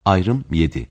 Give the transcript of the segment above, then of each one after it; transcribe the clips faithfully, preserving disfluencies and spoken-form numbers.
Ayrım yedi.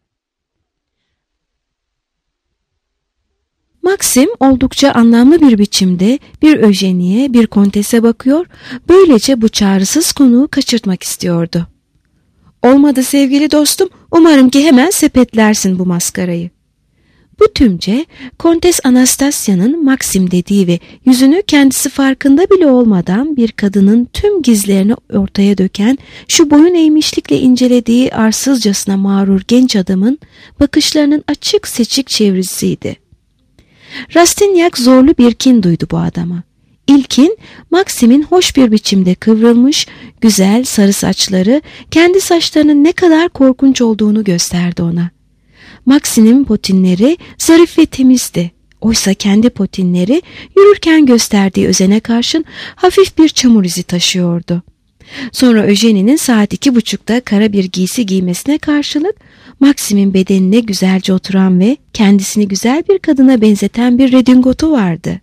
Maxim oldukça anlamlı bir biçimde bir Eugénie'ye, bir kontese bakıyor, böylece bu çağrısız konuğu kaçırtmak istiyordu. "Olmadı sevgili dostum, umarım ki hemen sepetlersin bu maskarayı." Bu tümce, Kontes Anastasya'nın Maxim dediği ve yüzünü kendisi farkında bile olmadan bir kadının tüm gizlerini ortaya döken, şu boyun eğmişlikle incelediği arsızcasına mağrur genç adamın bakışlarının açık seçik çevresiydi. Rastignac zorlu bir kin duydu bu adama. İlkin, Maxim'in hoş bir biçimde kıvrılmış, güzel sarı saçları, kendi saçlarının ne kadar korkunç olduğunu gösterdi ona. Maxim'in potinleri zarif ve temizdi. Oysa kendi potinleri yürürken gösterdiği özene karşın hafif bir çamur izi taşıyordu. Sonra Eugénie'nin saat iki buçukta kara bir giysi giymesine karşılık Maxim'in bedenine güzelce oturan ve kendisini güzel bir kadına benzeten bir redingotu vardı.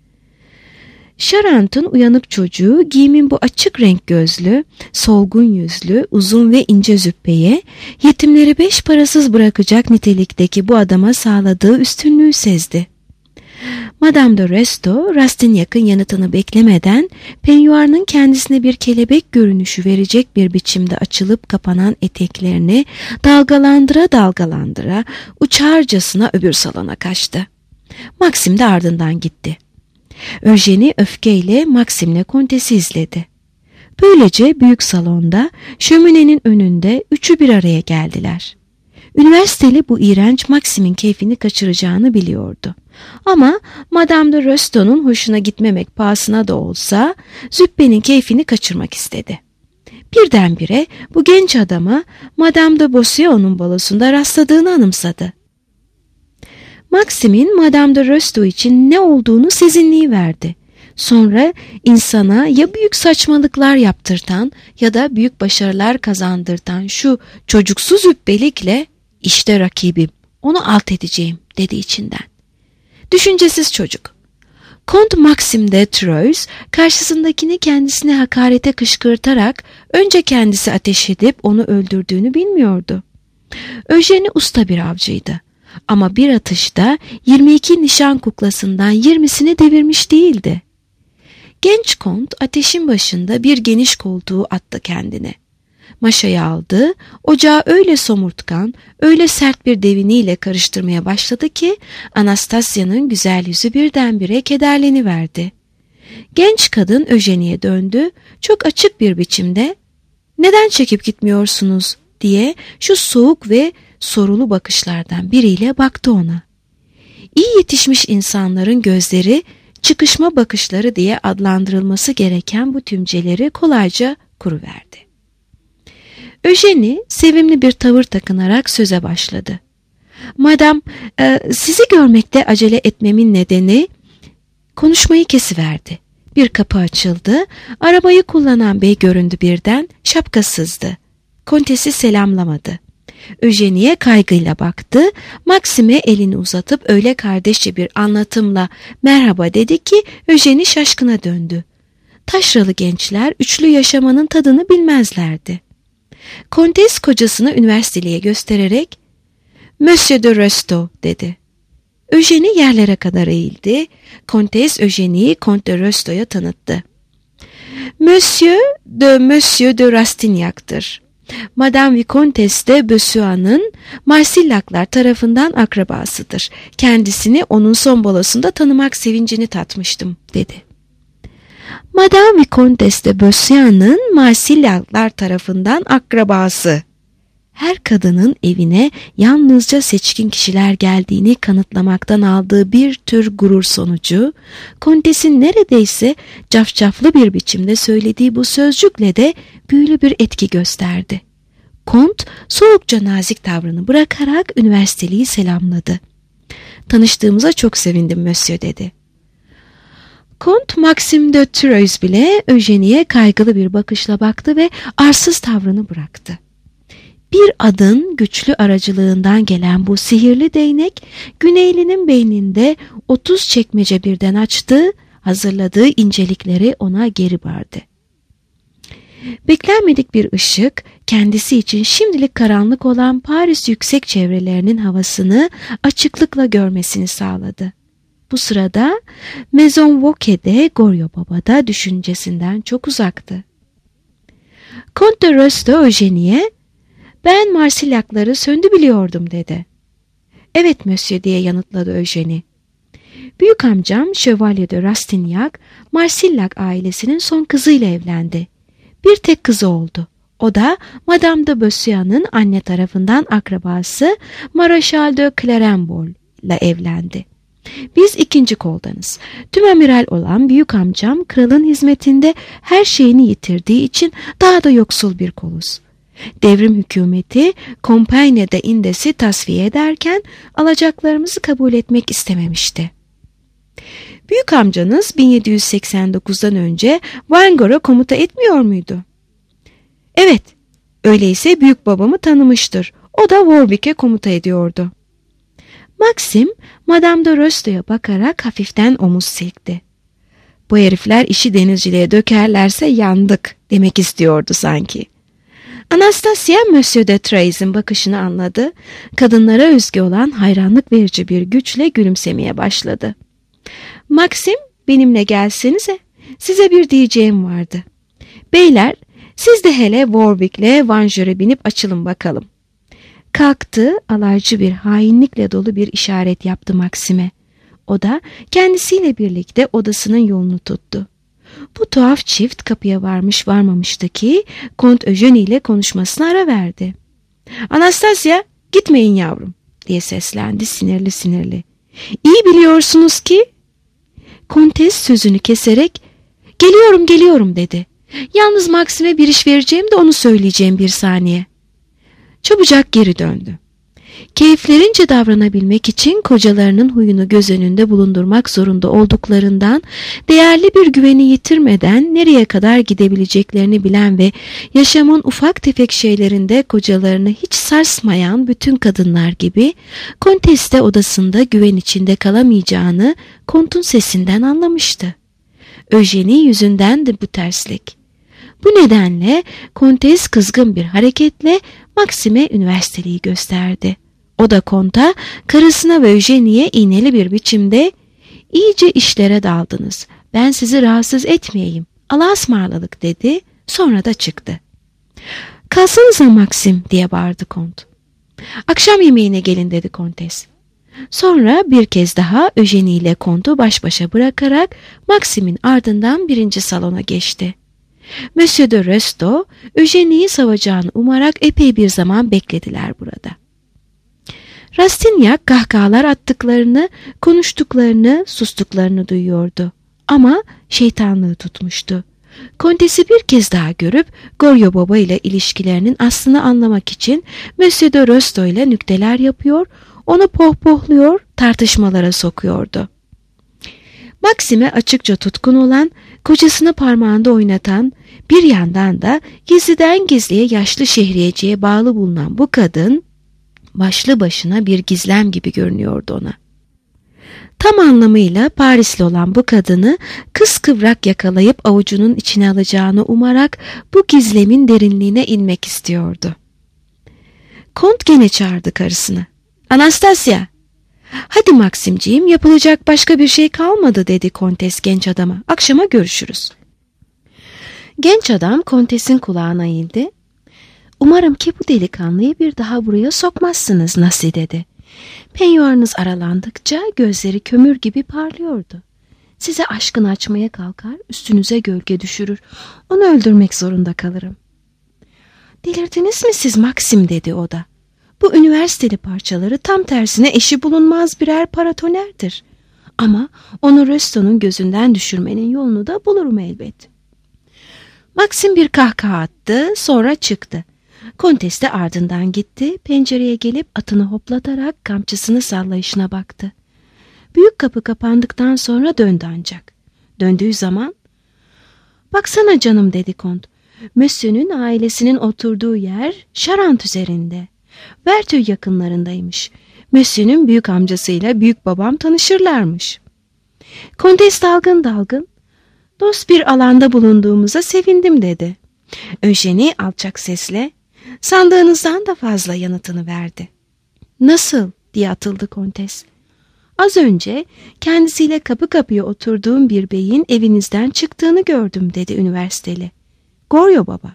Charant'ın uyanık çocuğu giyimin bu açık renk gözlü, solgun yüzlü, uzun ve ince züppeye, yetimleri beş parasız bırakacak nitelikteki bu adama sağladığı üstünlüğü sezdi. Madame de Restaud, Rastignac'ın yanıtını beklemeden, penyuarının kendisine bir kelebek görünüşü verecek bir biçimde açılıp kapanan eteklerini dalgalandıra dalgalandıra uçarcasına öbür salona kaçtı. Maxim de ardından gitti. Eugénie öfkeyle Maxim'le kontesi izledi. Böylece büyük salonda şöminenin önünde üçü bir araya geldiler. Üniversiteli bu iğrenç Maxim'in keyfini kaçıracağını biliyordu. Ama Madame de Restaud'un hoşuna gitmemek pahasına da olsa züppenin keyfini kaçırmak istedi. Birdenbire bu genç adama Madame de Beauseant'un balosunda rastladığını anımsadı. Maxim'in Madame de Restaud için ne olduğunu sezinleyiverdi. Sonra insana ya büyük saçmalıklar yaptırtan ya da büyük başarılar kazandırtan şu çocuksu züppelikle "İşte rakibim, onu alt edeceğim" dedi içinden. Düşüncesiz çocuk. Kont Maxim de Troyes karşısındakini kendisine hakarete kışkırtarak önce kendisi ateş edip onu öldürdüğünü bilmiyordu. Eugénie usta bir avcıydı. Ama bir atışta yirmi iki nişan kuklasından yirmisini devirmiş değildi. Genç kont ateşin başında bir geniş koltuğu attı kendine. Maşayı aldı, ocağı öyle somurtkan, öyle sert bir deviniyle karıştırmaya başladı ki Anastasya'nın güzel yüzü birdenbire kederleniverdi. Genç kadın Eugénie'ye döndü, çok açık bir biçimde "Neden çekip gitmiyorsunuz?" diye şu soğuk ve sorulu bakışlardan biriyle baktı ona. İyi yetişmiş insanların gözleri çıkışma bakışları diye adlandırılması gereken bu tümceleri kolayca kuruverdi. Eugénie sevimli bir tavır takınarak söze başladı. "Madam, e, sizi görmekte acele etmemin nedeni..." Konuşmayı kesiverdi. Bir kapı açıldı, arabayı kullanan bey göründü birden, şapkasızdı. Kontesi selamlamadı. Eugénie'ye kaygıyla baktı, Maxim'e elini uzatıp öyle kardeşçe bir anlatımla merhaba dedi ki Eugénie şaşkına döndü. Taşralı gençler üçlü yaşamanın tadını bilmezlerdi. Kontes kocasını üniversiteliye göstererek "Monsieur de Restaud" dedi. Eugénie yerlere kadar eğildi. Kontes Eugénie'yi Comte de Restaud'a tanıttı. "Monsieur de Monsieur de Rastignac'tır. Madame Vicomtesse de Beauseant'ın Marsillac'lar tarafından akrabasıdır. Kendisini onun son balosunda tanımak sevincini tatmıştım" dedi. Madame Vicomtesse de Beauseant'ın Marsillac'lar tarafından akrabası. Her kadının evine yalnızca seçkin kişiler geldiğini kanıtlamaktan aldığı bir tür gurur sonucu, kontesin neredeyse cafcaflı bir biçimde söylediği bu sözcükle de büyülü bir etki gösterdi. Kont soğukça nazik tavrını bırakarak üniversiteliyi selamladı. "Tanıştığımıza çok sevindim Monsieur" dedi. Kont Maxim de Troyes bile Eugénie'ye kaygılı bir bakışla baktı ve arsız tavrını bıraktı. Bir adın güçlü aracılığından gelen bu sihirli değnek, Güneylinin beyninde otuz çekmece birden açtı, hazırladığı incelikleri ona geri verdi. Beklenmedik bir ışık kendisi için şimdilik karanlık olan Paris yüksek çevrelerinin havasını açıklıkla görmesini sağladı. Bu sırada Maison Vauquer'de Goryo Baba da düşüncesinden çok uzaktı. Comte de Rösto Eugénie'ye "Ben Marsilyakları söndü biliyordum" dedi. "Evet monsieur" diye yanıtladı Eugénie. Büyük amcam Şövalye de Rastignac, Marsilyak ailesinin son kızıyla evlendi. Bir tek kızı oldu. O da Madame de Bossuet'ın anne tarafından akrabası Maréchal de Clermont ile evlendi. Biz ikinci koldanız. Tümamiral olan büyük amcam kralın hizmetinde her şeyini yitirdiği için daha da yoksul bir koluz. Devrim hükümeti Kompanya'da indesi tasfiye ederken alacaklarımızı kabul etmek istememişti. Büyük amcanız bin yedi yüz seksen dokuzdan önce Wangor'a komuta etmiyor muydu? Evet, öyleyse büyük babamı tanımıştır. O da Warwick'e komuta ediyordu. Maxim, Madame de Rösto'ya bakarak hafiften omuz silkti. Bu herifler işi denizciliğe dökerlerse yandık demek istiyordu sanki. Anastasia, Monsieur de Tracy'nin bakışını anladı. Kadınlara özgü olan hayranlık verici bir güçle gülümsemeye başladı. Maxim, benimle gelsenize. Size bir diyeceğim vardı. Beyler, siz de hele Warwick'le Vangeur'a binip açılın bakalım. Kalktı, alaycı bir hainlikle dolu bir işaret yaptı Maxim'e. O da kendisiyle birlikte odasının yolunu tuttu. Bu tuhaf çift kapıya varmış varmamıştı ki Kont Eugénie ile konuşmasına ara verdi. "Anastasia, gitmeyin yavrum," diye seslendi sinirli sinirli. "İyi biliyorsunuz ki..." Kontes sözünü keserek "Geliyorum geliyorum" dedi. "Yalnız Maxim'e bir iş vereceğim de onu söyleyeceğim bir saniye." Çabucak geri döndü. Keyiflerince davranabilmek için kocalarının huyunu göz önünde bulundurmak zorunda olduklarından değerli bir güveni yitirmeden nereye kadar gidebileceklerini bilen ve yaşamın ufak tefek şeylerinde kocalarını hiç sarsmayan bütün kadınlar gibi Kontes de odasında güven içinde kalamayacağını Kont'un sesinden anlamıştı. Eugénie yüzünden de bu terslik. Bu nedenle Kontes kızgın bir hareketle Maxim'e üniversiteliği gösterdi. O da Kont'a, karısına ve Eugénie'ye iğneli bir biçimde "İyice işlere daldınız. Ben sizi rahatsız etmeyeyim. Allah'a ısmarladık" dedi. Sonra da çıktı. "Kalsanıza Maxim" diye bağırdı Kont. "Akşam yemeğine gelin" dedi Kontes. Sonra bir kez daha Eugénie ile Kont'u baş başa bırakarak Maxim'in ardından birinci salona geçti. Monsieur de Rösto, Eugénie'yi savacağını umarak epey bir zaman beklediler burada. Rastignac kahkahalar attıklarını, konuştuklarını, sustuklarını duyuyordu. Ama şeytanlığı tutmuştu. Kontesi bir kez daha görüp Goryo Baba ile ilişkilerinin aslını anlamak için Monsieur de Rösto ile nükteler yapıyor, onu pohpohluyor, tartışmalara sokuyordu. Maxim'e açıkça tutkun olan, kocasını parmağında oynatan, bir yandan da gizliden gizliye yaşlı şehriyeciye bağlı bulunan bu kadın, başlı başına bir gizlem gibi görünüyordu ona. Tam anlamıyla Parisli olan bu kadını kıskıvrak yakalayıp avucunun içine alacağını umarak bu gizlemin derinliğine inmek istiyordu. Kont gene çağırdı karısını. "Anastasia! Hadi Maximciğim, yapılacak başka bir şey kalmadı" dedi Kontes genç adama. "Akşama görüşürüz." Genç adam Kontes'in kulağına eğildi. "Umarım ki bu delikanlıyı bir daha buraya sokmazsınız Nasi" dedi. "Penyuarınız aralandıkça gözleri kömür gibi parlıyordu. Size aşkını açmaya kalkar, üstünüze gölge düşürür. Onu öldürmek zorunda kalırım." "Delirdiniz mi siz Maxim?" dedi o da. "Bu üniversiteli parçaları tam tersine eşi bulunmaz birer paratonerdir. Ama onu Rösto'nun gözünden düşürmenin yolunu da bulurum elbet." Maxim bir kahkaha attı, sonra çıktı. Kontes de ardından gitti, pencereye gelip atını hoplatarak kamçısını sallayışına baktı. Büyük kapı kapandıktan sonra döndü ancak. Döndüğü zaman, "Baksana canım" dedi Kont. "Monsieur'ün ailesinin oturduğu yer Şarant üzerinde. Vertö yakınlarındaymış. Monsieur'ün büyük amcasıyla büyük babam tanışırlarmış." Kontes dalgın dalgın, "Dost bir alanda bulunduğumuza sevindim" dedi. Eugenie alçak sesle, sandığınızdan da fazla yanıtını verdi. Nasıl diye atıldı kontes. Az önce kendisiyle kapı kapıya oturduğum bir beyin evinizden çıktığını gördüm dedi üniversiteli. Goryo baba.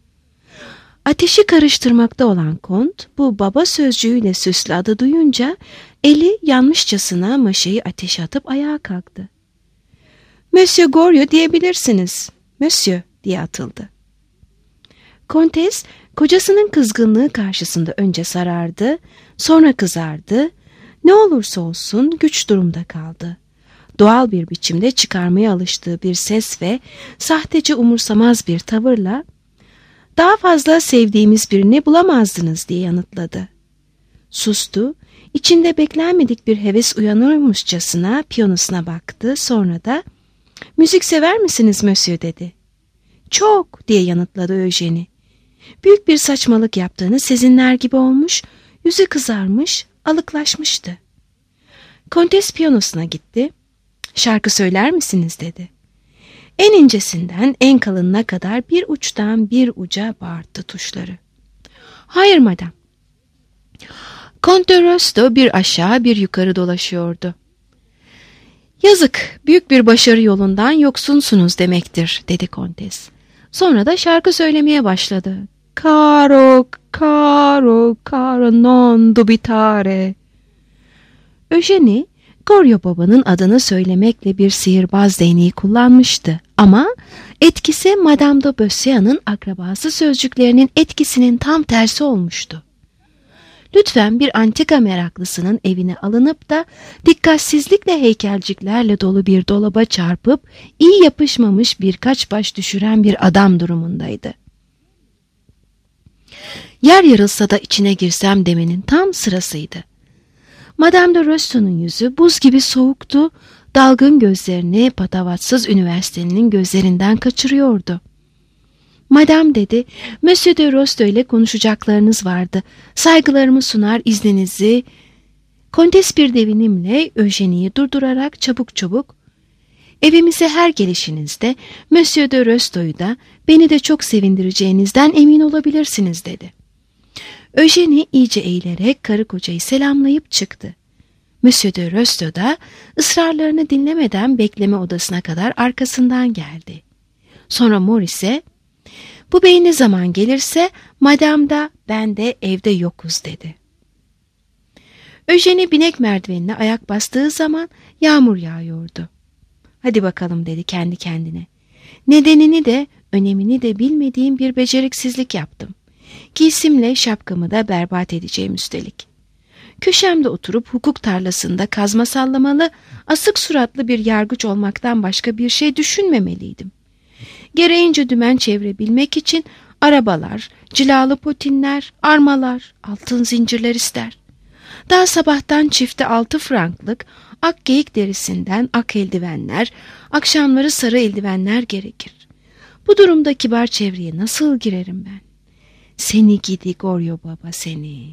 Ateşi karıştırmakta olan kont bu baba sözcüğüyle süslü adı duyunca eli yanmışçasına maşayı ateşe atıp ayağa kalktı. Monsieur Goryo diyebilirsiniz. Monsieur diye atıldı. Kontes kocasının kızgınlığı karşısında önce sarardı, sonra kızardı. Ne olursa olsun güç durumda kaldı. Doğal bir biçimde çıkarmaya alıştığı bir ses ve sahtece umursamaz bir tavırla "Daha fazla sevdiğimiz birini bulamazdınız" diye yanıtladı. Sustu, içinde beklenmedik bir heves uyanırmışçasına piyanosuna baktı, sonra da "Müzik sever misiniz Monsieur?" dedi. "Çok" diye yanıtladı Eugenie. Büyük bir saçmalık yaptığını sezinler gibi olmuş, yüzü kızarmış, alıklaşmıştı. Kontes piyanosuna gitti. "Şarkı söyler misiniz?" dedi. En incesinden en kalınına kadar bir uçtan bir uca bağırttı tuşları. "Hayır madam." Kont de Rösto bir aşağı bir yukarı dolaşıyordu. "Yazık, büyük bir başarı yolundan yoksunsunuz demektir," dedi kontes. Sonra da şarkı söylemeye başladı. "Caro, caro, caro non dubitare." Eugenie, Goryo babanın adını söylemekle bir sihirbaz değneği kullanmıştı. Ama etkisi Madame de Beauseant'ın akrabası sözcüklerinin etkisinin tam tersi olmuştu. Lütfen bir antika meraklısının evine alınıp da dikkatsizlikle heykelciklerle dolu bir dolaba çarpıp iyi yapışmamış birkaç baş düşüren bir adam durumundaydı. Yer yarılsa da içine girsem demenin tam sırasıydı. Madame de Rösto'nun yüzü buz gibi soğuktu, dalgın gözlerini patavatsız üniversitelinin gözlerinden kaçırıyordu. "Madame" dedi, "Monsieur de Rösto ile konuşacaklarınız vardı. Saygılarımı sunar, izninizi..." Kontes bir devinimle Eugenie'yi durdurarak çabuk çabuk, "Evimize her gelişinizde Monsieur de Rösto'yu da beni de çok sevindireceğinizden emin olabilirsiniz," dedi. Eugenie iyice eğilerek karı kocayı selamlayıp çıktı. Monsieur de Rösto da ısrarlarını dinlemeden bekleme odasına kadar arkasından geldi. Sonra Maurice'e "Bu bey ne zaman gelirse Madame da ben de evde yokuz," dedi. Eugenie binek merdivenine ayak bastığı zaman yağmur yağıyordu. "Hadi bakalım," dedi kendi kendine. "Nedenini de önemini de bilmediğim bir beceriksizlik yaptım. Giysimle şapkamı da berbat edeceğim üstelik. Köşemde oturup hukuk tarlasında kazma sallamalı, asık suratlı bir yargıç olmaktan başka bir şey düşünmemeliydim. Gereğince dümen çevirebilmek için arabalar, cilalı potinler, armalar, altın zincirler ister. Daha sabahtan çifte altı franklık ak geyik derisinden ak eldivenler, akşamları sarı eldivenler gerekir. Bu durumda kibar çevreye nasıl girerim ben? Seni gidi Goryo baba, seni."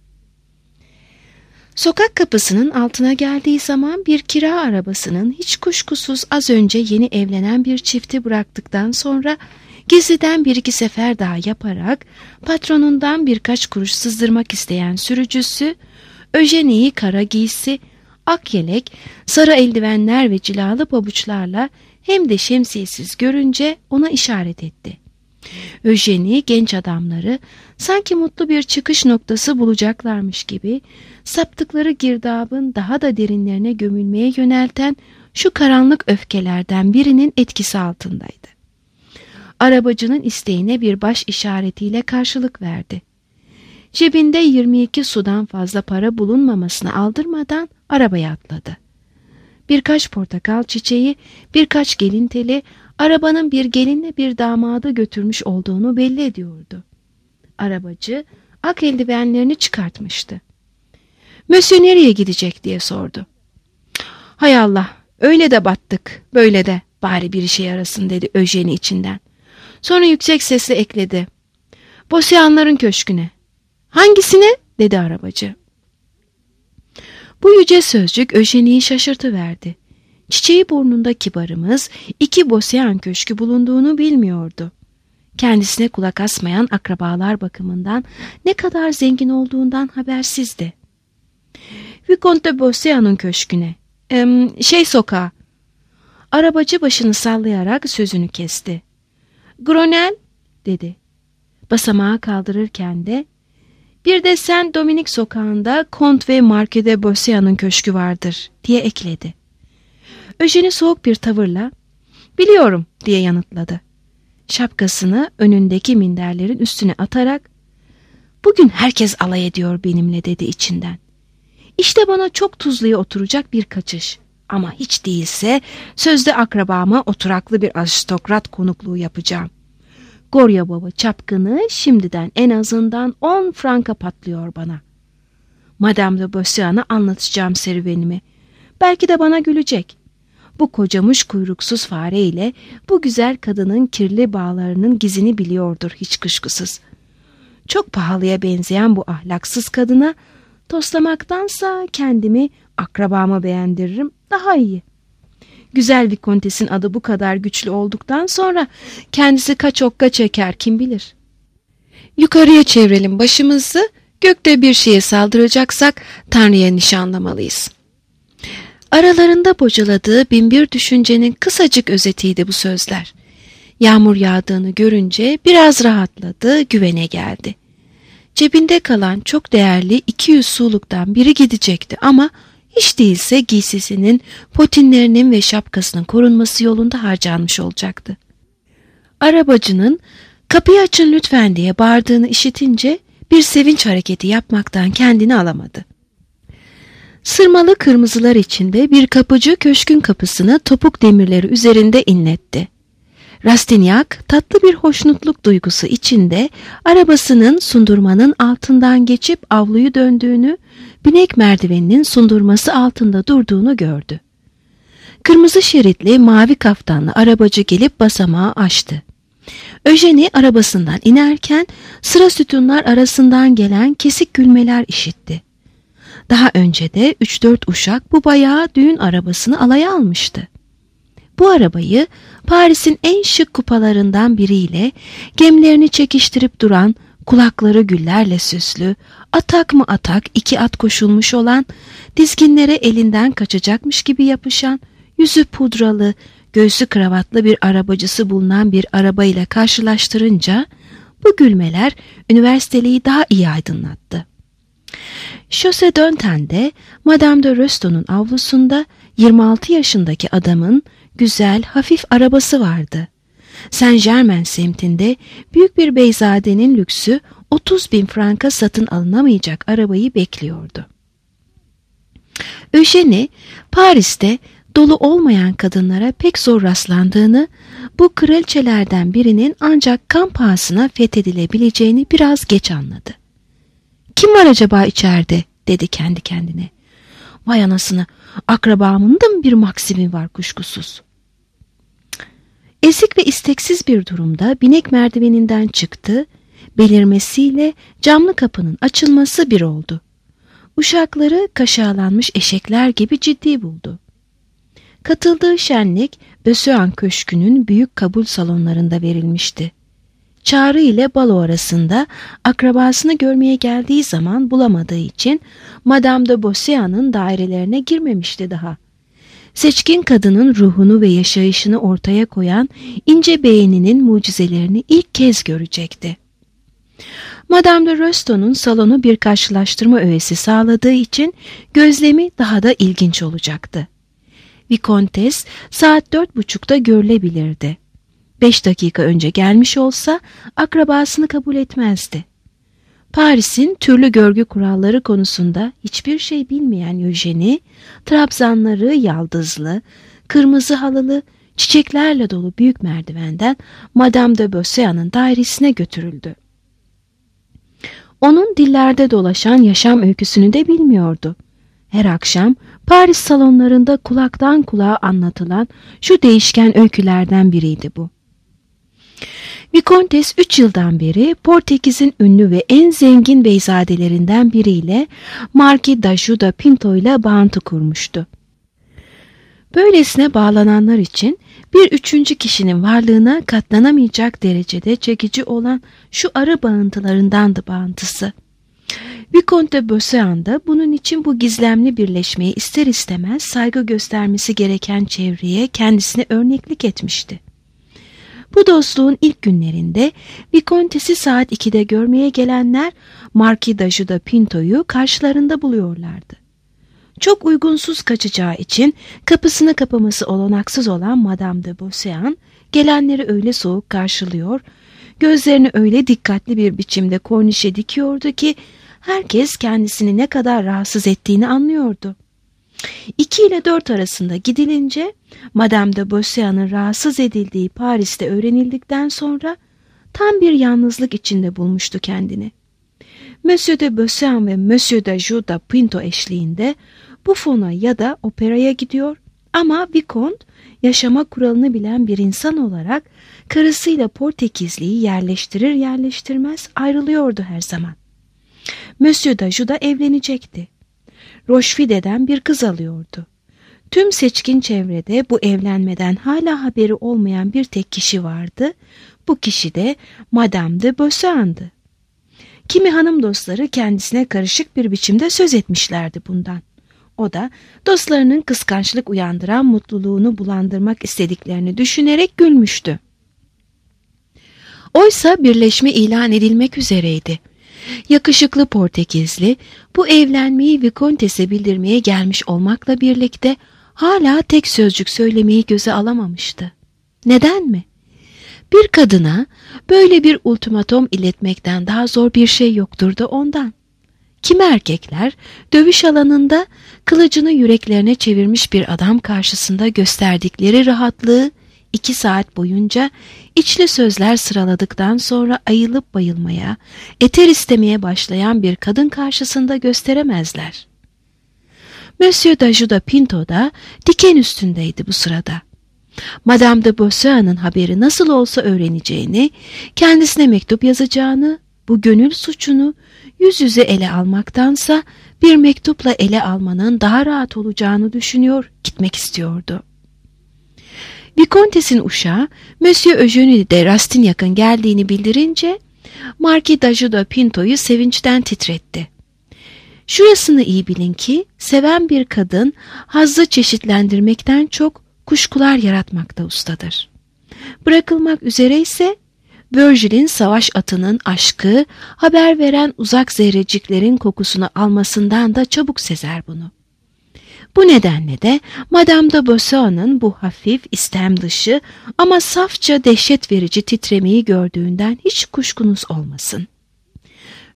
Sokak kapısının altına geldiği zaman bir kira arabasının hiç kuşkusuz az önce yeni evlenen bir çifti bıraktıktan sonra gizliden bir iki sefer daha yaparak patronundan birkaç kuruş sızdırmak isteyen sürücüsü Eugenie'yi kara giysi, ak yelek, sarı eldivenler ve cilalı pabuçlarla hem de şemsiyesiz görünce ona işaret etti. Eugenie genç adamları sanki mutlu bir çıkış noktası bulacaklarmış gibi saptıkları girdabın daha da derinlerine gömülmeye yönelten şu karanlık öfkelerden birinin etkisi altındaydı. Arabacının isteğine bir baş işaretiyle karşılık verdi. Cebinde yirmi iki sudan fazla para bulunmamasını aldırmadan arabaya atladı. Birkaç portakal çiçeği, birkaç gelin teli, arabanın bir gelinle bir damadı götürmüş olduğunu belli ediyordu. Arabacı ak eldivenlerini çıkartmıştı. "Monsieur nereye gidecek?" diye sordu. "Hay Allah, öyle de battık, böyle de bari bir işe yarasın," dedi Eugenie içinden. Sonra yüksek sesle ekledi. "Beauseant'ların köşküne." "Hangisine?" dedi arabacı. Bu yüce sözcük Eugenie'yi şaşırtıverdi. Çiçeği burnunda kibarımız iki Beauseant köşkü bulunduğunu bilmiyordu. Kendisine kulak asmayan akrabalar bakımından ne kadar zengin olduğundan habersizdi. Vicomte de Beauseant'ın köşküne, ee, şey sokağı. Arabacı başını sallayarak sözünü kesti. Gronel, dedi. Basamağı kaldırırken de, bir de Saint Dominique sokağında Comte ve Marquis de Beauseant'ın köşkü vardır, diye ekledi. Eugenie soğuk bir tavırla, biliyorum, diye yanıtladı. Şapkasını önündeki minderlerin üstüne atarak, bugün herkes alay ediyor benimle, dedi içinden. İşte bana çok tuzluya oturacak bir kaçış. Ama hiç değilse sözde akrabama oturaklı bir aristokrat konukluğu yapacağım. Gorya baba çapkını şimdiden en azından on franka patlıyor bana. Madame de Beauseant'a anlatacağım serüvenimi. Belki de bana gülecek. Bu kocamış kuyruksuz fare ile bu güzel kadının kirli bağlarının gizini biliyordur hiç kuşkusuz. Çok pahalıya benzeyen bu ahlaksız kadına toslamaktansa kendimi akrabama beğendiririm, daha iyi. Güzel Vikontesin adı bu kadar güçlü olduktan sonra kendisi kaç okka çeker kim bilir. Yukarıya çevirelim başımızı, gökte bir şeye saldıracaksak Tanrı'ya nişanlamalıyız. Aralarında bocaladığı binbir düşüncenin kısacık özetiydi bu sözler. Yağmur yağdığını görünce biraz rahatladı, güvene geldi. Cebinde kalan çok değerli iki yüz suluktan biri gidecekti ama hiç değilse giysisinin, potinlerinin ve şapkasının korunması yolunda harcanmış olacaktı. Arabacının kapıyı açın lütfen diye bağırdığını işitince bir sevinç hareketi yapmaktan kendini alamadı. Sırmalı kırmızılar içinde bir kapıcı köşkün kapısını topuk demirleri üzerinde inletti. Rastignac tatlı bir hoşnutluk duygusu içinde arabasının sundurmanın altından geçip avluyu döndüğünü, binek merdiveninin sundurması altında durduğunu gördü. Kırmızı şeritli mavi kaftanlı arabacı gelip basamağı açtı. Eugenie arabasından inerken sıra sütunlar arasından gelen kesik gülmeler işitti. Daha önce de üç dört uşak bu bayağı düğün arabasını alaya almıştı. Bu arabayı Paris'in en şık kupalarından biriyle gemlerini çekiştirip duran, kulakları güllerle süslü, atak mı atak iki at koşulmuş olan, dizginlere elinden kaçacakmış gibi yapışan, yüzü pudralı, göğsü kravatlı bir arabacısı bulunan bir arabayla karşılaştırınca bu gülmeler üniversiteliği daha iyi aydınlattı. Chaussée d'Antin'de Madame de Röston'un avlusunda yirmi altı yaşındaki adamın güzel, hafif arabası vardı. Saint Germain semtinde büyük bir beyzadenin lüksü otuz bin franka satın alınamayacak arabayı bekliyordu. Eugenie, Paris'te dolu olmayan kadınlara pek zor rastlandığını, bu kraliçelerden birinin ancak kan pahasına fethedilebileceğini biraz geç anladı. "Kim var acaba içeride?" dedi kendi kendine. "Vay anasını, akrabamın da mı bir maksimi var kuşkusuz?" Ezik ve isteksiz bir durumda binek merdiveninden çıktı, belirmesiyle camlı kapının açılması bir oldu. Uşakları kaşağılanmış eşekler gibi ciddi buldu. Katıldığı şenlik Beauseant Köşkü'nün büyük kabul salonlarında verilmişti. Çağrı ile balo arasında akrabasını görmeye geldiği zaman bulamadığı için Madame de Beauseant'ın dairelerine girmemişti daha. Seçkin kadının ruhunu ve yaşayışını ortaya koyan ince beğeninin mucizelerini ilk kez görecekti. Madame de Röston'un salonu bir karşılaştırma öğesi sağladığı için gözlemi daha da ilginç olacaktı. Vikontes saat dört buçukta görülebilirdi. Beş dakika önce gelmiş olsa akrabasını kabul etmezdi. Paris'in türlü görgü kuralları konusunda hiçbir şey bilmeyen Eugenie, trabzanları yaldızlı, kırmızı halılı, çiçeklerle dolu büyük merdivenden Madame de Beauseant'ın dairesine götürüldü. Onun dillerde dolaşan yaşam öyküsünü de bilmiyordu. Her akşam Paris salonlarında kulaktan kulağa anlatılan şu değişken öykülerden biriydi bu. Vikontes üç yıldan beri Portekiz'in ünlü ve en zengin beyzadelerinden biriyle Marquis d'Ajuda Pinto ile bağıntı kurmuştu. Böylesine bağlananlar için bir üçüncü kişinin varlığına katlanamayacak derecede çekici olan şu arı bağıntılarındandı bağıntısı. Vicomte de Beauseant da bunun için bu gizlemli birleşmeyi ister istemez saygı göstermesi gereken çevreye kendisine örneklik etmişti. Bu dostluğun ilk günlerinde Vicomtes'i saat ikide görmeye gelenler Marquis d'Ajuda da Pinto'yu karşılarında buluyorlardı. Çok uygunsuz kaçacağı için kapısını kapaması olanaksız olan Madame de Beauseant gelenleri öyle soğuk karşılıyor, gözlerini öyle dikkatli bir biçimde kornişe dikiyordu ki herkes kendisini ne kadar rahatsız ettiğini anlıyordu. İki ile dört arasında gidilince Madame de Beauseant'ın rahatsız edildiği Paris'te öğrenildikten sonra tam bir yalnızlık içinde bulmuştu kendini. Monsieur de Beauseant ve Monsieur d'Ajuda da Pinto eşliğinde Buffon'a ya da operaya gidiyor ama Vicomte yaşama kuralını bilen bir insan olarak karısıyla Portekizli'yi yerleştirir yerleştirmez ayrılıyordu her zaman. Monsieur d'Ajuda evlenecekti. Rochefide'den bir kız alıyordu. Tüm seçkin çevrede bu evlenmeden hala haberi olmayan bir tek kişi vardı. Bu kişi de Madame de Beauseant'dı. Kimi hanım dostları kendisine karışık bir biçimde söz etmişlerdi bundan. O da dostlarının kıskançlık uyandıran mutluluğunu bulandırmak istediklerini düşünerek gülmüştü. Oysa birleşme ilan edilmek üzereydi. Yakışıklı Portekizli bu evlenmeyi Vicomtes'e bildirmeye gelmiş olmakla birlikte hala tek sözcük söylemeyi göze alamamıştı. Neden mi? Bir kadına böyle bir ultimatom iletmekten daha zor bir şey yoktur da ondan. Kimi erkekler dövüş alanında kılıcını yüreklerine çevirmiş bir adam karşısında gösterdikleri rahatlığı iki saat boyunca içli sözler sıraladıktan sonra ayılıp bayılmaya, eter istemeye başlayan bir kadın karşısında gösteremezler. Monsieur d'Ajuda Pinto da diken üstündeydi bu sırada. Madame de Beauseant'ın haberi nasıl olsa öğreneceğini, kendisine mektup yazacağını, bu gönül suçunu yüz yüze ele almaktansa bir mektupla ele almanın daha rahat olacağını düşünüyor, gitmek istiyordu. Vicomtes'in uşağı Monsieur Eugène de Rastignac'ın geldiğini bildirince Marquis d'Ajuda Pinto'yu sevinçten titretti. Şurasını iyi bilin ki seven bir kadın hazzı çeşitlendirmekten çok kuşkular yaratmakta ustadır. Bırakılmak üzere ise Virgil'in savaş atının aşkı haber veren uzak zerreciklerin kokusunu almasından da çabuk sezer bunu. Bu nedenle de Madame de Beauseant'ın bu hafif, istem dışı ama safça dehşet verici titremeyi gördüğünden hiç kuşkunuz olmasın.